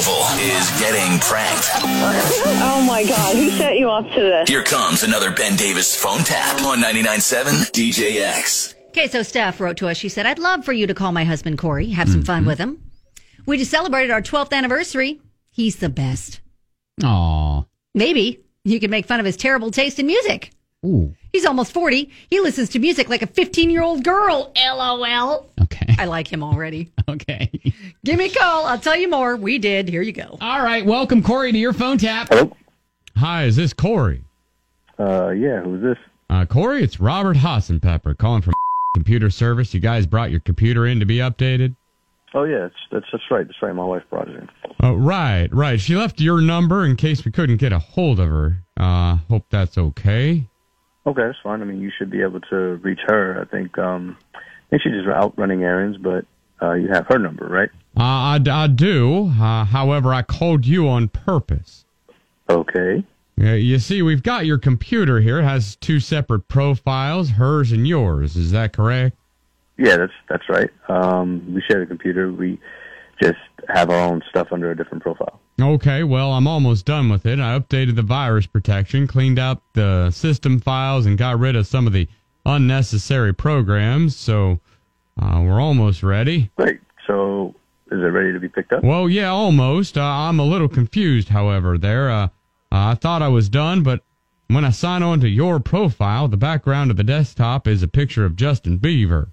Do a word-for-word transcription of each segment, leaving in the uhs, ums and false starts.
Louisville is getting pranked. Oh my God, who set you up to this? Here comes another Ben Davis phone tap on ninety-nine point seven D J X. Okay, so Steph wrote to us. She said, I'd love for you to call my husband, Corey, have some mm-hmm. fun with him. We just celebrated our twelfth anniversary. He's the best. Aw. Maybe you could make fun of his terrible taste in music. Ooh. He's almost forty. He listens to music like a fifteen-year-old girl. LOL. Okay. I like him already. Okay. Give me a call. I'll tell you more. We did. Here you go. All right. Welcome, Corey, to your phone tap. Hello? Hi, is this Corey? Uh, yeah, who's this? Uh, Corey, it's Robert Hassenpepper calling from Computer Service. You guys brought your computer in to be updated? Oh, yeah, that's, that's, that's right. That's right. My wife brought it in. Oh, right, right. She left your number in case we couldn't get a hold of her. Uh, hope that's okay. Okay, that's fine. I mean, you should be able to reach her. I think, um, I think she's just out running errands, but uh, you have her number, right? Uh, I, I do. Uh, however, I called you on purpose. Okay. Yeah, you see, we've got your computer here. It has two separate profiles, hers and yours. Is that correct? Yeah, that's that's right. Um, we share the computer. We just have our own stuff under a different profile. Okay, well, I'm almost done with it. I updated the virus protection, cleaned out the system files, and got rid of some of the unnecessary programs, so uh, we're almost ready. Great. So is it ready to be picked up? Well, yeah, almost. Uh, I'm a little confused, however, there. Uh, uh, I thought I was done, but when I sign on to your profile, the background of the desktop is a picture of Justin Bieber.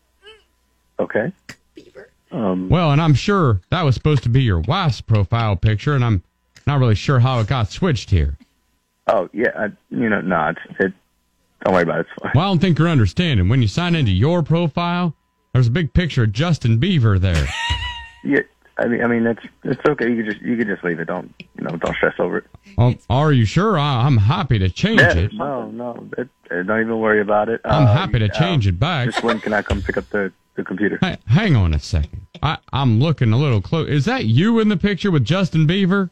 Okay. Bieber. Um, well, and I'm sure that was supposed to be your wife's profile picture, and I'm not really sure how it got switched here. Oh, yeah. I, you know, no, it's, it, don't worry about it. It's fine. Well, I don't think you're understanding. When you sign into your profile, there's a big picture of Justin Bieber there. Yeah. I mean, I mean, it's it's okay. You could just you could just leave it. Don't you know? Don't stress over it. Oh, are you sure? I, I'm happy to change yeah, it. No, no, it, it, don't even worry about it. I'm uh, happy to change uh, it back. Just when can I come pick up the, the computer? Hey, hang on a second. I, I'm looking a little close. Is that you in the picture with Justin Bieber?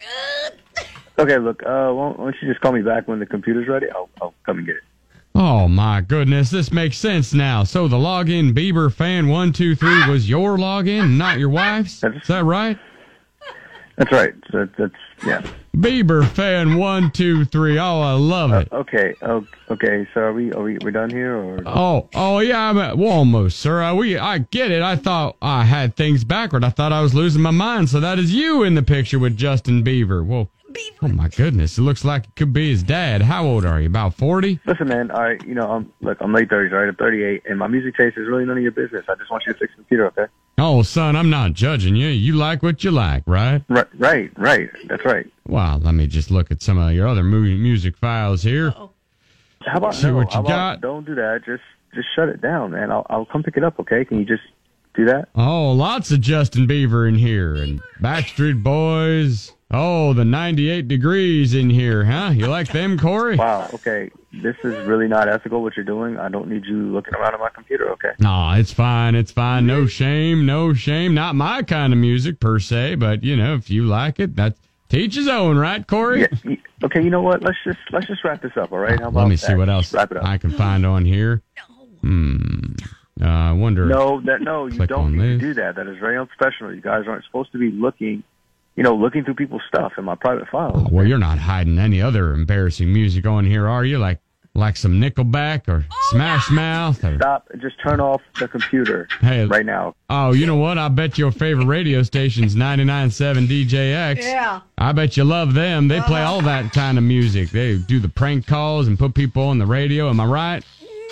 Okay, look. Uh, why don't you just call me back when the computer's ready? I'll I'll come and get it. Oh my goodness, this makes sense now. So the login Bieber fan one two three was your login, not your wife's. Is that right? That's right. So that's yeah. Bieber fan one two three. Oh, I love it. Uh, okay. Oh, okay. So are we are we we done here or? Oh, oh yeah. I'm at, well, almost, sir. I, we I get it. I thought I had things backward. I thought I was losing my mind. So that is you in the picture with Justin Bieber. Well, Bieber. Oh my goodness. It looks like it could be his dad. How old are you? About forty? Listen, man. All right. You know, I'm look. I'm late thirties. Right. I'm thirty-eight, and my music taste is really none of your business. I just want you to fix the computer, okay? Oh, son, I'm not judging you. You like what you like, right? Right, right, right. That's right. Well, let me just look at some of your other movie music files here. Uh-oh. How about see no, what you how got? About, don't do that. Just, just shut it down, man. I'll, I'll come pick it up. Okay? Can you just do that? Oh, lots of Justin Bieber in here, and Backstreet Boys. Oh, the ninety-eight degrees in here, huh? You like them, Corey? Wow. Okay. This is really not ethical what you're doing. I don't need you looking around at my computer, okay? No, it's fine. It's fine. No shame. No shame. Not my kind of music, per se, but, you know, if you like it, that's teach his own, right, Corey? Yeah. Okay, you know what? Let's just let's just wrap this up, all right? How about Let me that? see what else wrap it up. I can find on here. Hmm. Uh, I wonder. No, that no, you don't need this. to do that. That is very unprofessional. You guys aren't supposed to be looking, you know, looking through people's stuff in my private files. Oh, well, you're not hiding any other embarrassing music on here, are you? Like like some Nickelback or Smash Mouth? Or... Stop. Just turn off the computer hey, right now. Oh, you know what? I bet your favorite radio station's ninety-nine point seven D J X. Yeah. I bet you love them. They play all that kind of music. They do the prank calls and put people on the radio. Am I right?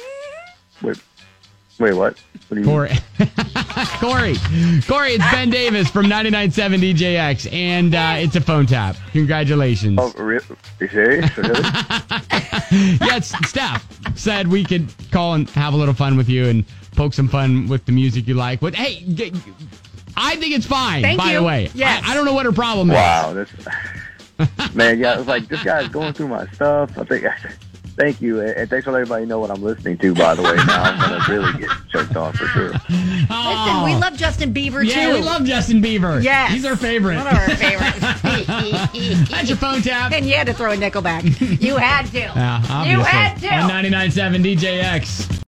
Wait, wait, what? What do you Corey. Corey. Corey, it's Ben Davis from ninety-nine point seven D J X, and uh, it's a phone tap. Congratulations. Oh, re- you serious? Really? Yes, Steph said we could call and have a little fun with you and poke some fun with the music you like. But hey, g- I think it's fine, Thank by you. the way. Yes. I, I don't know what her problem Wow, is. this man, yeah, it was like this guy's going through my stuff. I think. Thank you, and thanks for letting everybody know what I'm listening to. By the way, now I'm gonna really get choked off for sure. Listen, we love Justin Bieber Yeah, too. we love Justin Bieber. Yes. He's our favorite. One of our favorites. That's your phone tap. And you had to throw a Nickelback. You had to. Yeah, you obviously. had to. On ninety-nine point seven D J X.